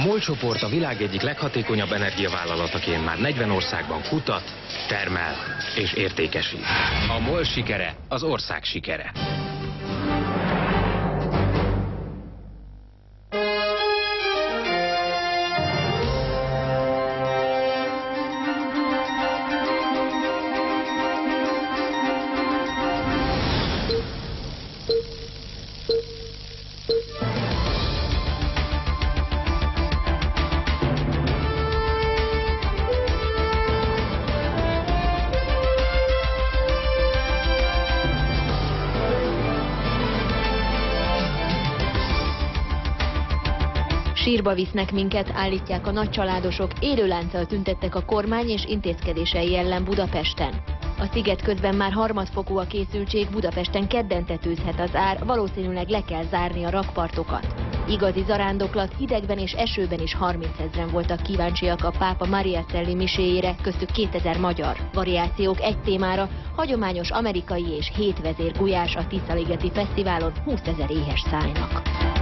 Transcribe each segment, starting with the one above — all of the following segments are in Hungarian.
MOL csoport a világ egyik leghatékonyabb energiavállalataként már 40 országban kutat, termel és értékesít. A MOL sikere az ország sikere. Sírba visznek minket, állítják a nagycsaládosok, élőlánccal tüntettek a kormány és intézkedései ellen Budapesten. A sziget közben már harmadfokú a készültség, Budapesten kedden tetőzhet az ár, valószínűleg le kell zárni a rakpartokat. Igazi zarándoklat, hidegben és esőben is 30 000-en voltak kíváncsiak a pápa Mariacelli miséjére, köztük 2000 magyar. Variációk egy témára, hagyományos amerikai és 7 vezér gulyás a Tiszaligeti Fesztiválon 20 000 éhes szájnak.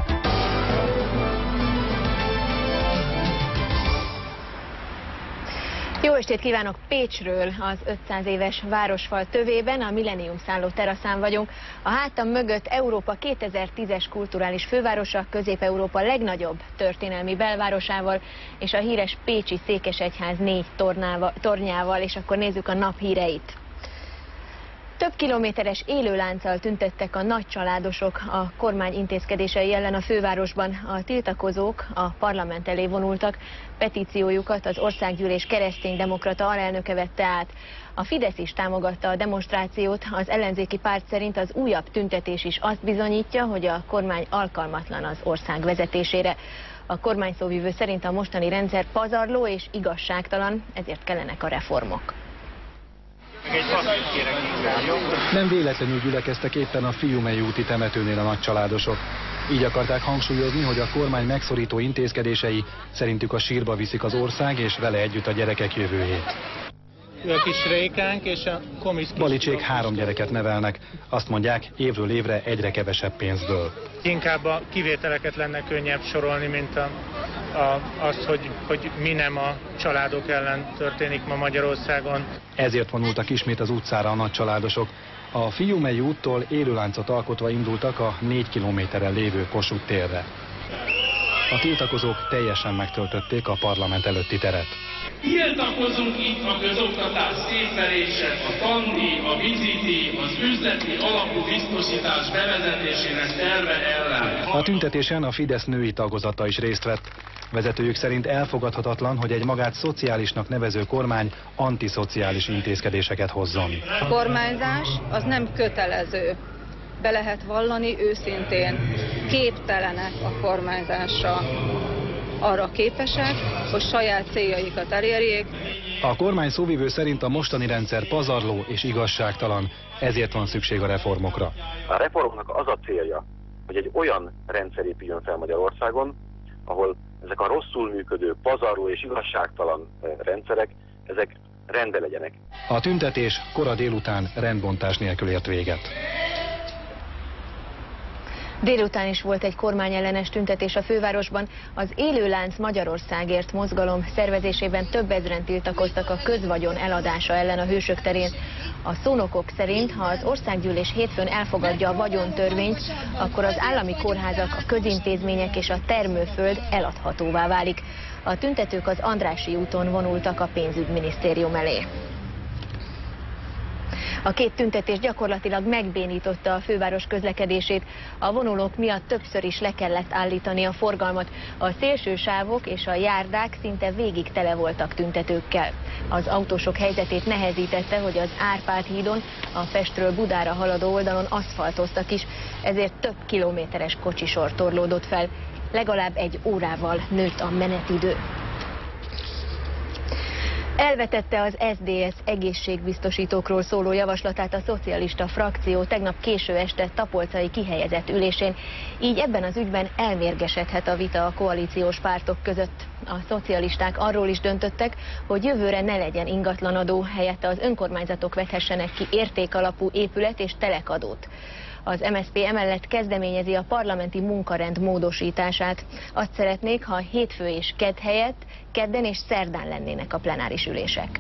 Jó estét kívánok! Pécsről, az 500 éves városfal tövében, a Millennium szálló teraszán vagyunk. A hátam mögött Európa 2010-es kulturális fővárosa, Közép-Európa legnagyobb történelmi belvárosával, és a híres pécsi székesegyház 4 tornyával, és akkor nézzük a nap híreit. Több kilométeres élőlánccal tüntettek a nagycsaládosok a kormány intézkedései ellen a fővárosban. A tiltakozók a parlament elé vonultak, petíciójukat az Országgyűlés kereszténydemokrata alelnöke vette át. A Fidesz is támogatta a demonstrációt, az ellenzéki párt szerint az újabb tüntetés is azt bizonyítja, hogy a kormány alkalmatlan az ország vezetésére. A kormányszóvivő szerint a mostani rendszer pazarló és igazságtalan, ezért kellenek a reformok. Nem véletlenül gyülekeztek éppen a Fiumei úti temetőnél a nagycsaládosok. Így akarták hangsúlyozni, hogy a kormány megszorító intézkedései szerintük a sírba viszik az ország és vele együtt a gyerekek jövőjét. A kis Rékánk és a komisz kis... Balicsék 3 gyereket nevelnek. Azt mondják, évről évre egyre kevesebb pénzből. Inkább a kivételeket lenne könnyebb sorolni, mint az, hogy mi nem a családok ellen történik ma Magyarországon. Ezért vonultak ismét az utcára a nagycsaládosok. A Fiumei úttól élőláncot alkotva indultak a 4 kilométerrel lévő Kossuth térre. A tiltakozók teljesen megtöltötték a parlament előtti teret. Tiltakozunk itt a közoktatás szétverése, a tandíj, a bicikli, az üzleti alapú biztosítás bevezetésének terve ellen. A tüntetésen a Fidesz női tagozata is részt vett. Vezetőjük szerint elfogadhatatlan, hogy egy magát szociálisnak nevező kormány antiszociális intézkedéseket hozzon. A kormányzás az nem kötelező. Be lehet vallani őszintén, képtelenek a kormányzásra. Arra képesek, hogy saját céljaikat elérjék. A kormány szóvivő szerint a mostani rendszer pazarló és igazságtalan, ezért van szükség a reformokra. A reformnak az a célja, hogy egy olyan rendszer épüljön fel Magyarországon, ahol ezek a rosszul működő, pazarló és igazságtalan rendszerek, ezek rendbe legyenek. A tüntetés kora délután rendbontás nélkül ért véget. Délután is volt egy kormányellenes tüntetés a fővárosban. Az Élőlánc Magyarországért mozgalom szervezésében több ezren tiltakoztak a közvagyon eladása ellen a Hősök terén. A szónokok szerint, ha az Országgyűlés hétfőn elfogadja a vagyontörvényt, akkor az állami kórházak, a közintézmények és a termőföld eladhatóvá válik. A tüntetők az Andrássy úton vonultak a pénzügyminisztérium elé. A 2 tüntetés gyakorlatilag megbénította a főváros közlekedését. A vonulók miatt többször is le kellett állítani a forgalmat. A szélső sávok és a járdák szinte végig tele voltak tüntetőkkel. Az autósok helyzetét nehezítette, hogy az Árpád hídon a Pestről Budára haladó oldalon aszfaltoztak is, ezért több kilométeres kocsisor torlódott fel. Legalább 1 órával nőtt a menetidő. Elvetette az SZDSZ egészségbiztosítókról szóló javaslatát a szocialista frakció tegnap késő este tapolcai kihelyezett ülésén, így ebben az ügyben elmérgesedhet a vita a koalíciós pártok között. A szocialisták arról is döntöttek, hogy jövőre ne legyen ingatlanadó, helyette az önkormányzatok vethessenek ki értékalapú épület és telekadót. Az MSZP emellett kezdeményezi a parlamenti munkarend módosítását. Azt szeretnék, ha hétfő és kedd helyett kedden és szerdán lennének a plenáris ülések.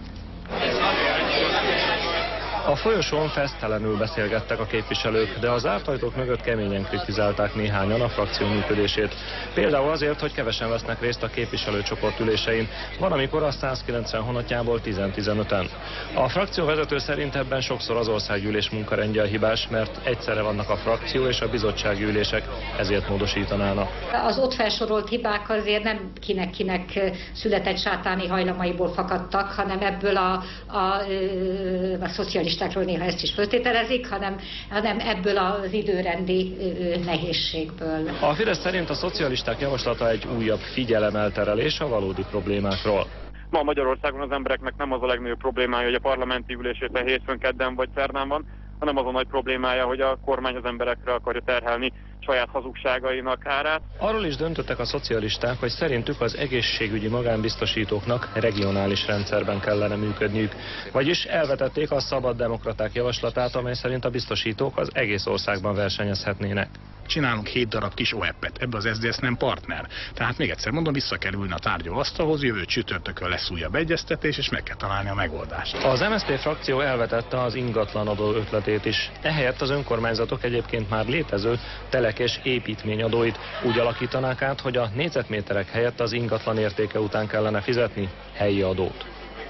A folyosón fesztelenül beszélgettek a képviselők, de az zárt ajtók mögött keményen kritizálták néhányan a frakció működését. Például azért, hogy kevesen vesznek részt a képviselőcsoport ülésein, van amikor a 190 honatjából 10-15-en. A frakcióvezető szerint ebben sokszor az országgyűlés munkarendje a hibás, mert egyszerre vannak a frakció és a bizottsági ülések, ezért módosítanának. Az ott felsorolt hibák azért nem kinek született sátáni hajlamaiból fakadtak, hanem ebből a szocialistákról néha ezt is föltételezik, hanem ebből az időrendi nehézségből. A Fidesz szerint a szocialisták javaslata egy újabb figyelemelterelés a valódi problémákról. Ma Magyarországon az embereknek nem az a legnagyobb problémája, hogy a parlamenti ülés éppen hétfőn, kedden vagy szerdán van, hanem az a nagy problémája, hogy a kormány az emberekre akarja terhelni saját hazugságainak árát. Arról is döntöttek a szocialisták, hogy szerintük az egészségügyi magánbiztosítóknak regionális rendszerben kellene működniük. Vagyis elvetették a szabaddemokraták javaslatát, amely szerint a biztosítók az egész országban versenyezhetnének. Csinálunk 7 darab kis OEP-et, ebbe az SZDSZ nem partner. Tehát még egyszer mondom, vissza kell ülni a tárgyalóasztalhoz, jövő csütörtökön lesz újabb egyeztetés, és meg kell találni a megoldást. Az MSZP frakció elvetette az ingatlanadó ötletét is. Ehelyett az önkormányzatok egyébként már létező telek- és építményadóit úgy alakítanák át, hogy a négyzetméterek helyett az ingatlan értéke után kellene fizetni helyi adót.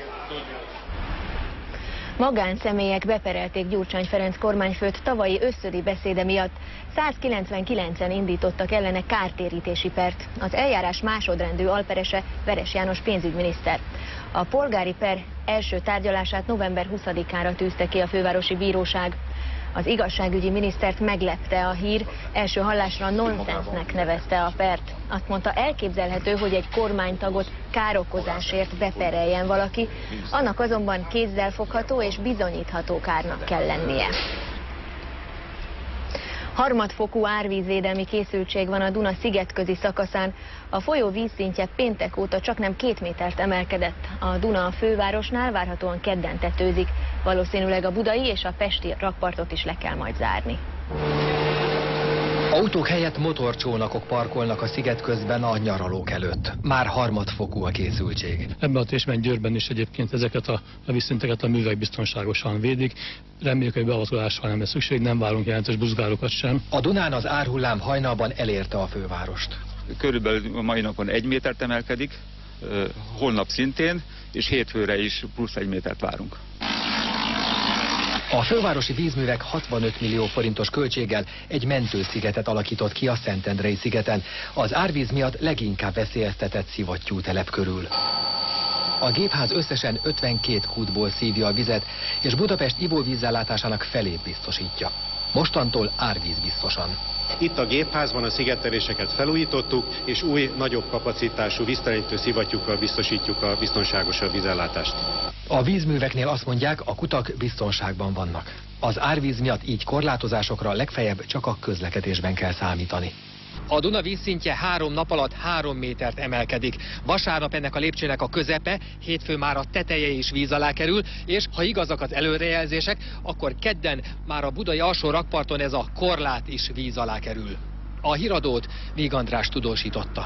Magánszemélyek beperelték Gyurcsány Ferenc kormányfőt tavalyi ősszöri beszéde miatt. 199-en indítottak ellene kártérítési pert. Az eljárás másodrendű alperese Veres János pénzügyminiszter. A polgári per első tárgyalását november 20-ára tűzte ki a fővárosi bíróság. Az igazságügyi minisztert meglepte a hír, első hallásra nonsensnek nevezte a pert. Azt mondta, elképzelhető, hogy egy kormánytagot károkozásért bepereljen valaki, annak azonban kézzelfogható és bizonyítható kárnak kell lennie. Harmadfokú árvízvédelmi készültség van a Duna szigetközi szakaszán. A folyó vízszintje péntek óta csaknem 2 métert emelkedett. A Duna a fővárosnál várhatóan kedden tetőzik. Valószínűleg a budai és a pesti rakpartot is le kell majd zárni. Autók helyett motorcsónakok parkolnak a sziget közben a nyaralók előtt. Már harmadfokú a készültség. Ebben a térségben, Győrben is egyébként ezeket a vízszinteket a művek biztonságosan védik. Reméljük, hogy beavatkozásra nem lesz szükség, nem várunk jelentős buzgálokat sem. A Dunán az árhullám hajnalban elérte a fővárost. Körülbelül a mai napon 1 métert emelkedik, holnap szintén, és hétfőre is plusz 1 métert várunk. A fővárosi vízművek 65 millió forintos költséggel egy mentőszigetet alakított ki a Szentendrei szigeten, az árvíz miatt leginkább veszélyeztetett szivattyú telep körül. A gépház összesen 52 kútból szívja a vizet, és Budapest ivóvízellátásának felét biztosítja. Mostantól árvízbiztosan. Itt a gépházban a szigeteléseket felújítottuk, és új, nagyobb kapacitású víztelenítő szivattyúkkal biztosítjuk a biztonságosabb vízellátást. A vízműveknél azt mondják, a kutak biztonságban vannak. Az árvíz miatt így korlátozásokra legfeljebb csak a közlekedésben kell számítani. A Duna vízszintje 3 nap alatt 3 métert emelkedik. Vasárnap ennek a lépcsőnek a közepe, hétfőn már a teteje is víz alá kerül, és ha igazak az előrejelzések, akkor kedden már a budai alsó rakparton ez a korlát is víz alá kerül. A híradót Víg András tudósította.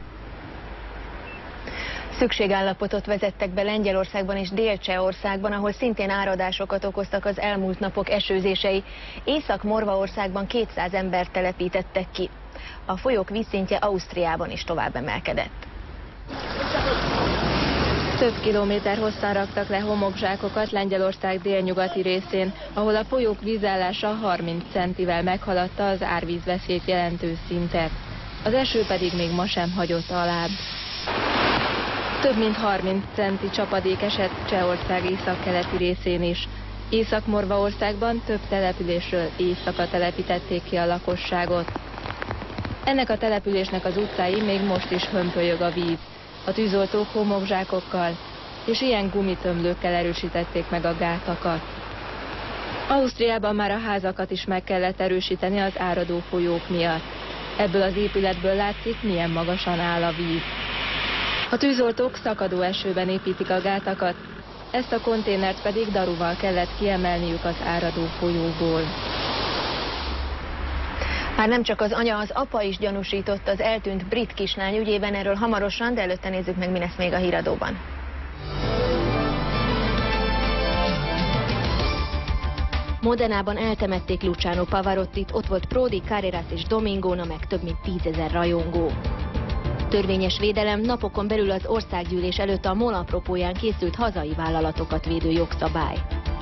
Szükségállapotot vezettek be Lengyelországban és Dél-Csehországban, ahol szintén áradásokat okoztak az elmúlt napok esőzései. Észak-Morvaországban 200 embert telepítettek ki. A folyók vízszintje Ausztriában is tovább emelkedett. Több kilométer hosszan raktak le homokzsákokat Lengyelország délnyugati részén, ahol a folyók vízállása 30 centivel meghaladta az árvízveszélyt jelentő szintet. Az eső pedig még ma sem hagyott alább. Több mint 30 centi csapadék esett Csehország északkeleti részén is. Észak-Morvaországban több településről éjszaka telepítették ki a lakosságot. Ennek a településnek az utcái még most is hömpölyög a víz. A tűzoltók homokzsákokkal és ilyen gumitömlőkkel erősítették meg a gátakat. Ausztriában már a házakat is meg kellett erősíteni az áradó folyók miatt. Ebből az épületből látszik, milyen magasan áll a víz. A tűzoltók szakadó esőben építik a gátakat, ezt a konténert pedig daruval kellett kiemelniük az áradó folyóból. Már nem csak az anya, az apa is gyanúsított az eltűnt brit kislány ügyében, erről hamarosan, de előtte nézzük meg, mi lesz még a híradóban. Modenában eltemették Luciano Pavarottit, ott volt Prodi, Carreras és Domingona, meg több mint 10 000 rajongó. Törvényes védelem, napokon belül az országgyűlés előtt a MOL apropóján készült hazai vállalatokat védő jogszabály.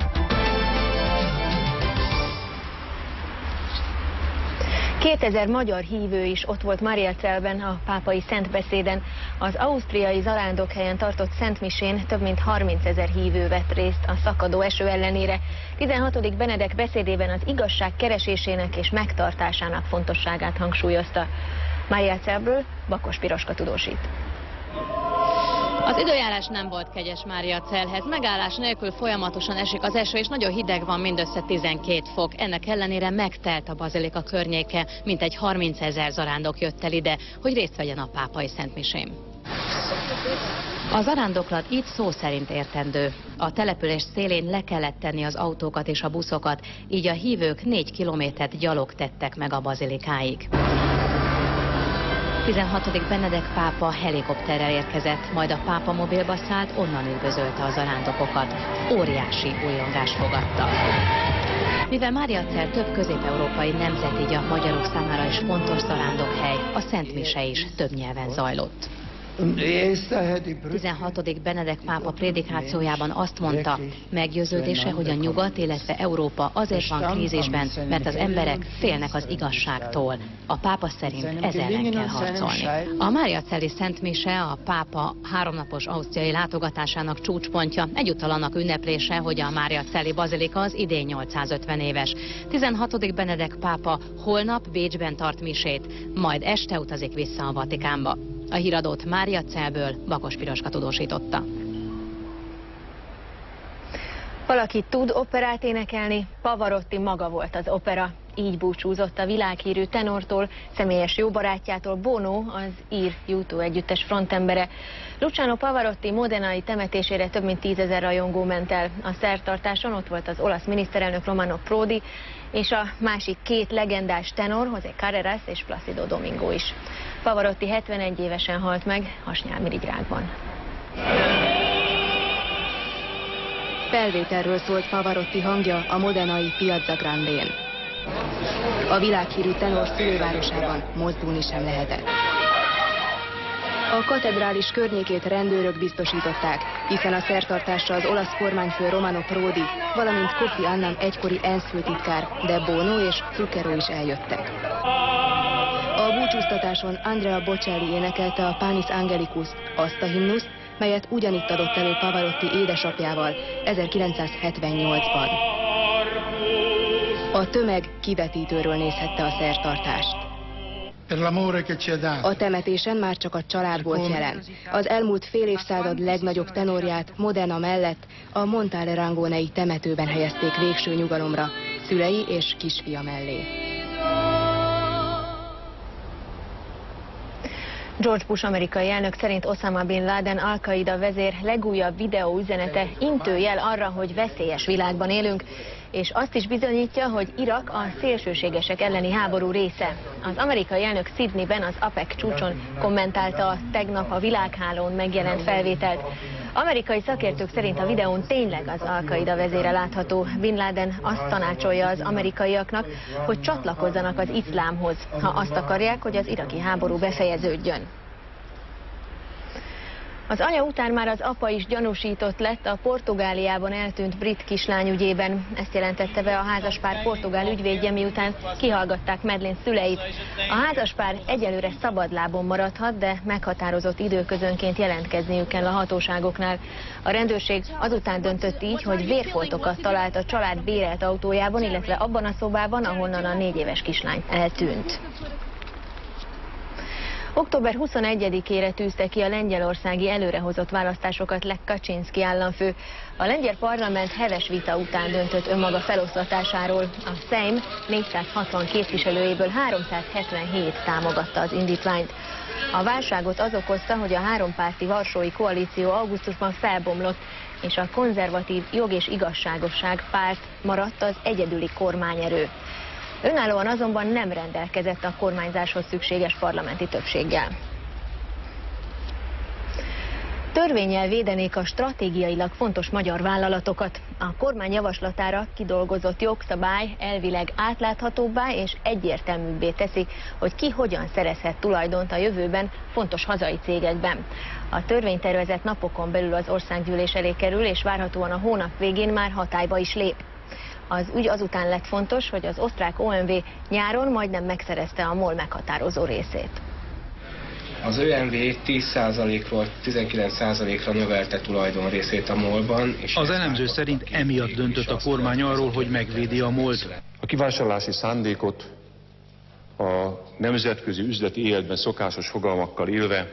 Kétezer magyar hívő is ott volt Mariazelben a pápai szentbeszéden. Az ausztriai zarándokhelyen tartott szentmisén több mint 30 000 hívő vett részt a szakadó eső ellenére. 16. Benedek beszédében az igazság keresésének és megtartásának fontosságát hangsúlyozta. Mariazelből Bakos Piroska tudósít. Az időjárás nem volt kegyes Mariazelhez. Megállás nélkül folyamatosan esik az eső, és nagyon hideg van, mindössze 12 fok. Ennek ellenére megtelt a bazilika környéke, mintegy 30 000 zarándok jött el ide, hogy részt vegyen a pápai szentmisén. A zarándoklat így szó szerint értendő. A település szélén le kellett tenni az autókat és a buszokat, így a hívők 4 kilométert gyalog tettek meg a bazilikáig. 16. Benedek pápa helikopterrel érkezett, majd a pápa mobilba szállt, onnan üdvözölte a zarándokokat. Óriási újongás fogadta. Mivel Mariazel több közép-európai nemzet, így a magyarok számára is fontos zarándokhely, a szentmise is több nyelven zajlott. 16. Benedek pápa prédikációjában azt mondta, meggyőződése, hogy a nyugat, illetve Európa azért van krízisben, mert az emberek félnek az igazságtól. A pápa szerint ez ellen kell harcolni. A Mariazeli szentmise a pápa 3 napos ausztriai látogatásának csúcspontja, egyúttal annak ünneplése, hogy a Mariazeli bazilika az idén 850 éves. 16. Benedek pápa holnap Bécsben tart misét, majd este utazik vissza a Vatikánba. A híradót Mariazelből Bakos Piroska tudósította. Valaki tud operát énekelni, Pavarotti maga volt az opera. Így búcsúzott a világhírű tenortól, személyes jó barátjától. Bono, az ír U2 együttes frontembere. Luciano Pavarotti modenai temetésére több mint 10 000 rajongó ment el. A szertartáson ott volt az olasz miniszterelnök Romano Prodi, és a másik 2 legendás tenor, José Carreras és Placido Domingo is. Pavarotti 71 évesen halt meg, hasnyálmirigyrákban. Felvételről szólt Pavarotti hangja a modenai Piazza Grandén. A világhírű tenor szülővárosában mozdulni sem lehetett. A katedrális környékét rendőrök biztosították, hiszen a szertartásra az olasz kormányfő Romano Prodi, valamint Kofi Annan egykori ENSZ főtitkár, de Bono és Zucchero is eljöttek. A búcsúztatáson Andrea Bocelli énekelte a Panis Angelicus, azt a himnuszt, melyet ugyanitt adott elő Pavarotti édesapjával 1978-ban. A tömeg kivetítőről nézhette a szertartást. A temetésen már csak a család volt jelen. Az elmúlt fél évszázad legnagyobb tenorját Modena mellett a Montale Rangonei temetőben helyezték végső nyugalomra, szülei és kisfia mellé. George Bush amerikai elnök szerint Osama Bin Laden Al-Qaida vezér legújabb videóüzenete intőjel arra, hogy veszélyes világban élünk, és azt is bizonyítja, hogy Irak a szélsőségesek elleni háború része. Az amerikai elnök Sydneyben az APEC csúcson kommentálta a tegnap a világhálón megjelent felvételt. Amerikai szakértők szerint a videón tényleg az Al-Qaida vezére látható. Bin Laden azt tanácsolja az amerikaiaknak, hogy csatlakozzanak az iszlámhoz, ha azt akarják, hogy az iraki háború befejeződjön. Az anya után már az apa is gyanúsított lett a Portugáliában eltűnt brit kislány ügyében. Ezt jelentette be a házaspár portugál ügyvédje, miután kihallgatták Madeleine szüleit. A házaspár egyelőre szabadlábon maradhat, de meghatározott időközönként jelentkezniük kell a hatóságoknál. A rendőrség azután döntött így, hogy vérfoltokat talált a család bérelt autójában, illetve abban a szobában, ahonnan a 4 éves kislány eltűnt. Október 21-ére tűzte ki a lengyelországi előrehozott választásokat Lech Kaczynszki államfő. A lengyel parlament heves vita után döntött önmaga feloszlatásáról. A Szejm 460 képviselőjéből 377 támogatta az indítványt. A válságot az okozta, hogy a hárompárti varsói koalíció augusztusban felbomlott, és a konzervatív Jog és Igazságosság párt maradt az egyedüli kormányerő. Önállóan azonban nem rendelkezett a kormányzáshoz szükséges parlamenti többséggel. Törvénnyel védenék a stratégiailag fontos magyar vállalatokat. A kormány javaslatára kidolgozott jogszabály elvileg átláthatóbbá és egyértelműbbé teszi, hogy ki hogyan szerezhet tulajdont a jövőben fontos hazai cégekben. A törvénytervezet napokon belül az országgyűlés elé kerül, és várhatóan a hónap végén már hatályba is lép. Az ügy azután lett fontos, hogy az osztrák OMV nyáron majdnem megszerezte a MOL meghatározó részét. Az ÖMV 10%-ról 19%-ra növelte tulajdonrészét a MOL-ban. Az elemző szerint emiatt döntött a kormány arról, hogy megvédi a MOL-t. A kivásárlási szándékot a nemzetközi üzleti életben szokásos fogalmakkal élve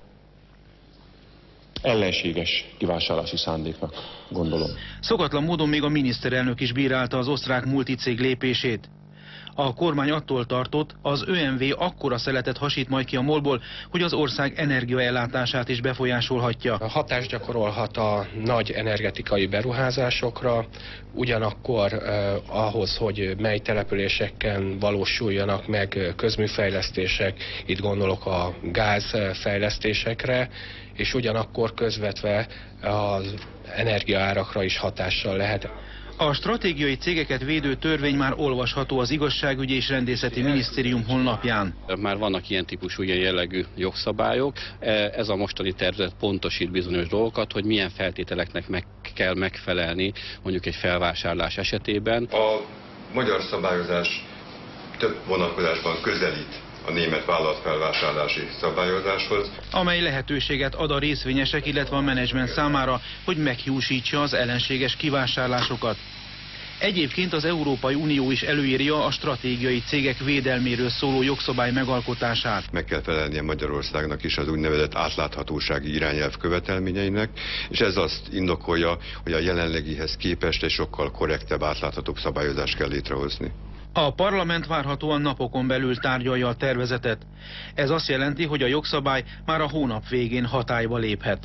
ellenséges kivásárlási szándéknak gondolom. Szokatlan módon még a miniszterelnök is bírálta az osztrák multicég lépését. A kormány attól tartott, az ÖMV akkora szeletet hasít majd ki a MOL-ból, hogy az ország energiaellátását is befolyásolhatja. Hatást gyakorolhat a nagy energetikai beruházásokra, ugyanakkor ahhoz, hogy mely településeken valósuljanak meg közműfejlesztések, itt gondolok a gázfejlesztésekre, és ugyanakkor közvetve az energiaárakra is hatással lehet. A stratégiai cégeket védő törvény már olvasható az Igazságügyi és Rendészeti Minisztérium honlapján. Már vannak ilyen típusú, ilyen jellegű jogszabályok. Ez a mostani tervezet pontosít bizonyos dolgokat, hogy milyen feltételeknek meg kell megfelelni mondjuk egy felvásárlás esetében. A magyar szabályozás több vonatkozásban közelít a német vállalatfelvásárlási szabályozáshoz, amely lehetőséget ad a részvényesek, illetve a menedzsment számára, hogy meghiúsítsa az ellenséges kivásárlásokat. Egyébként az Európai Unió is előírja a stratégiai cégek védelméről szóló jogszabály megalkotását. Meg kell felelnie Magyarországnak is az úgynevezett átláthatósági irányelv követelményeinek, és ez azt indokolja, hogy a jelenlegihez képest egy sokkal korrektebb, átláthatóbb szabályozást kell létrehozni. A parlament várhatóan napokon belül tárgyalja a tervezetet. Ez azt jelenti, hogy a jogszabály már a hónap végén hatályba léphet.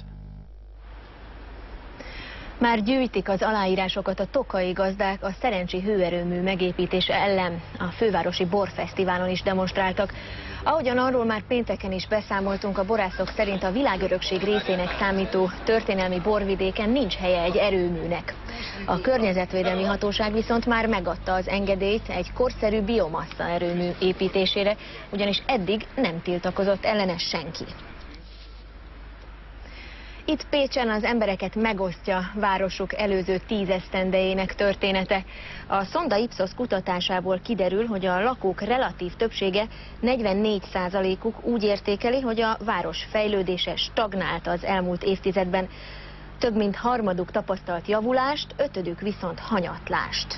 Már gyűjtik az aláírásokat a tokaji gazdák a szerencsi hőerőmű megépítése ellen. A fővárosi borfesztiválon is demonstráltak. Ahogyan arról már pénteken is beszámoltunk, a borászok szerint a világörökség részének számító történelmi borvidéken nincs helye egy erőműnek. A környezetvédelmi hatóság viszont már megadta az engedélyt egy korszerű biomassa erőmű építésére, ugyanis eddig nem tiltakozott ellene senki. Itt Pécsen az embereket megosztja városuk előző 10 esztendejének története. A Sonda Ipsos kutatásából kiderül, hogy a lakók relatív többsége, 44%-uk úgy értékeli, hogy a város fejlődése stagnált az elmúlt évtizedben. Több mint harmaduk tapasztalt javulást, ötödük viszont hanyatlást.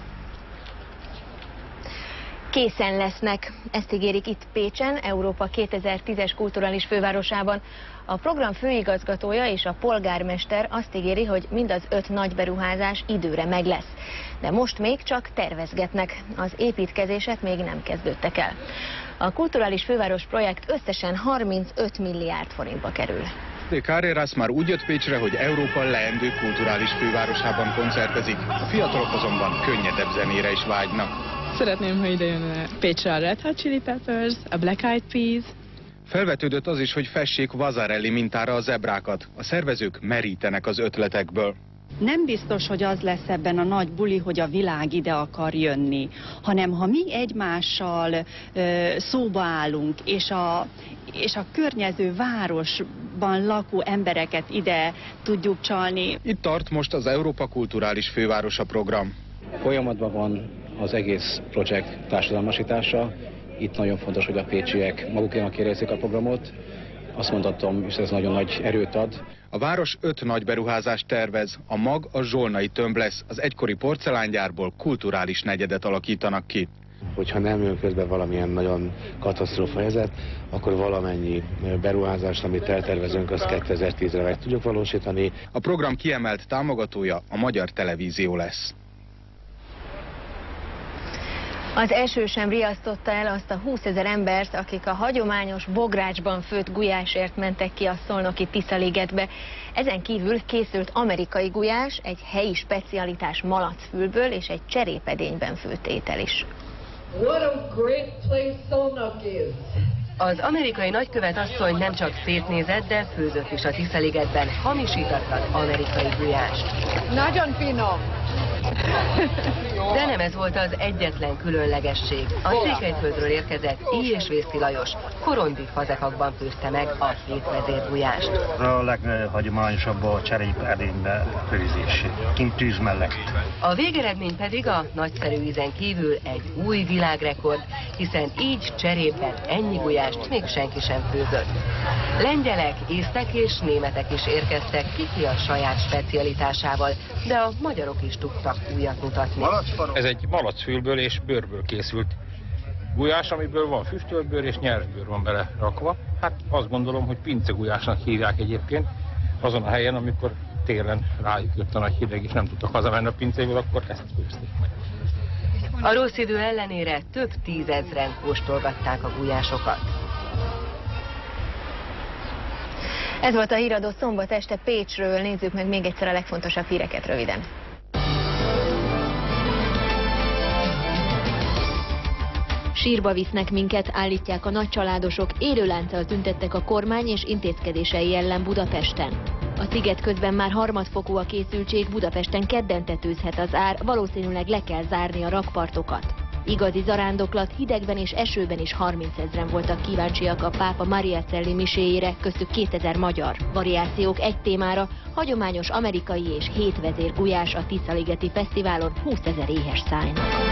Készen lesznek, ezt ígérik itt Pécsen, Európa 2010-es kulturális fővárosában. A program főigazgatója és a polgármester azt ígéri, hogy mind az 5 nagy beruházás időre meg lesz. De most még csak tervezgetnek, az építkezések még nem kezdődtek el. A kulturális főváros projekt összesen 35 milliárd forintba kerül. Carreras már úgy jött Pécsre, hogy Európa leendő kulturális fővárosában koncertezik. A fiatalok azonban könnyedebb zenére is vágynak. Szeretném, ha ide jön Pécsre a Red Hot Chili Peppers, a Black Eyed Peas. Felvetődött az is, hogy fessék Vasarely mintára a zebrákat. A szervezők merítenek az ötletekből. Nem biztos, hogy az lesz ebben a nagy buli, hogy a világ ide akar jönni, hanem ha mi egymással szóba állunk, és a környező városban lakó embereket ide tudjuk csalni. Itt tart most az Európa Kulturális Fővárosa program. Folyamatban van az egész projekt társadalmasítása. Itt nagyon fontos, hogy a pécsiek magukénak érezzék a programot. Azt mondhatom, és ez nagyon nagy erőt ad. A város 5 nagy beruházást tervez. A mag a zsolnai tömb lesz. Az egykori porcelángyárból kulturális negyedet alakítanak ki. Hogyha nem jön közben valamilyen nagyon katasztrófa helyzet, akkor valamennyi beruházást, amit eltervezünk, azt 2010-re meg tudjuk valósítani. A program kiemelt támogatója a Magyar Televízió lesz. Az eső sem riasztotta el azt a 20 000 embert, akik a hagyományos bográcsban főtt gulyásért mentek ki a szolnoki Tiszaligetbe. Ezen kívül készült amerikai gulyás, egy helyi specialitás malacfülből és egy cserépedényben főtt étel is. What a great place Szolnok is! Az amerikai nagykövet asszony nem csak szétnézett, de főzött is a Tisza-ligetben hamisítatlan amerikai gulyást. Nagyon finom! De nem ez volt az egyetlen különlegesség. A Székelyföldről érkezett Íj és Vészi Lajos korondi fazekakban főzte meg a 7 vezérgulyást. A leghagyományosabb a cserépedénybe főzés, kint tűz mellett. A végeredmény pedig a nagyszerű ízen kívül egy új világrekord, hiszen így cserépben ennyi gulyást még senki sem főzött. Lengyelek, észtek és németek is érkeztek ki a saját specialitásával, de a magyarok is tudtak újat mutatni. Ez egy malacfülből és bőrből készült gulyás, amiből van füstölt és nyers bőr van bele rakva. Hát azt gondolom, hogy pincegulyásnak hívják egyébként. Azon a helyen, amikor télen rájuk jött a nagy hideg, és nem tudtak hazamenni a pincéből, akkor ezt főzték. A rossz idő ellenére több tízezren kóstolgatták a gulyásokat. Ez volt a híradó szombat este Pécsről. Nézzük meg még egyszer a legfontosabb híreket röviden. Sírba visznek minket, állítják a nagycsaládosok, élőlánccal tüntettek a kormány és intézkedései ellen Budapesten. A sziget közben már harmadfokú a készültség, Budapesten kedden tetőzhet az ár, valószínűleg le kell zárni a rakpartokat. Igazi zarándoklat, hidegben és esőben is 30 000-en voltak kíváncsiak a pápa Mariacelli miséjére, köztük 2000 magyar. Variációk egy témára, hagyományos amerikai és 7 vezérgulyás a Tisza-ligeti fesztiválon 20 000 éhes szájnak.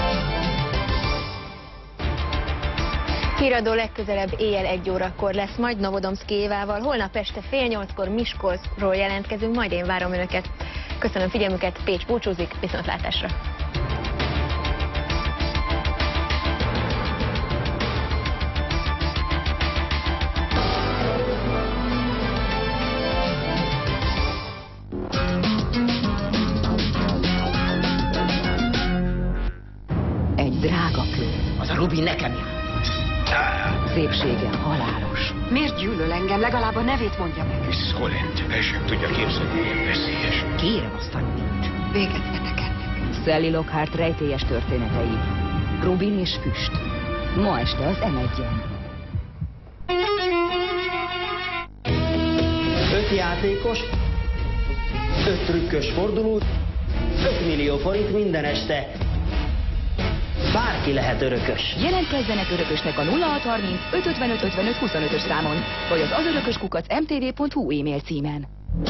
Híradó legközelebb éjjel 1 órakor lesz, majd Novodomszki Évával. Holnap este fél 8-kor Miskolcról jelentkezünk, majd én várom Önöket. Köszönöm figyelmüket, Pécs búcsúzik, viszontlátásra! Egy drága kő. Az a Rubi nekem jár. Szépsége halálos. Miért gyűlöl engem? Legalább a nevét mondja meg. Mrs. Holland, el sem tudja képzelni, milyen veszélyes. Kérem azt a Rubint. Véget vetek ennek. Sally Lockhart rejtélyes történetei. Rubin és füst. Ma este az M1-en. 5 játékos, 5 trükkös forduló, 5 millió forint minden este. Bárki lehet örökös. Jelentkezzenek örökösnek a 0630 555 55 25-ös számon, vagy az azörökös@mtv.hu e-mail címen.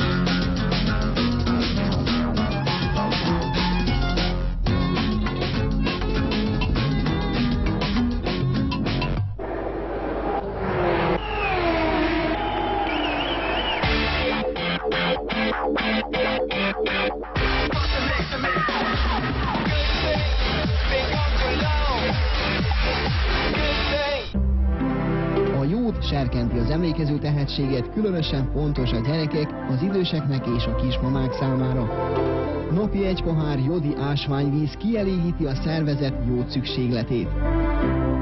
Serkenti az emlékező tehetséget, különösen fontos a gyerekek, az időseknek és a kismamák számára. Napi 1 pohár jodi ásványvíz kielégíti a szervezet jód szükségletét.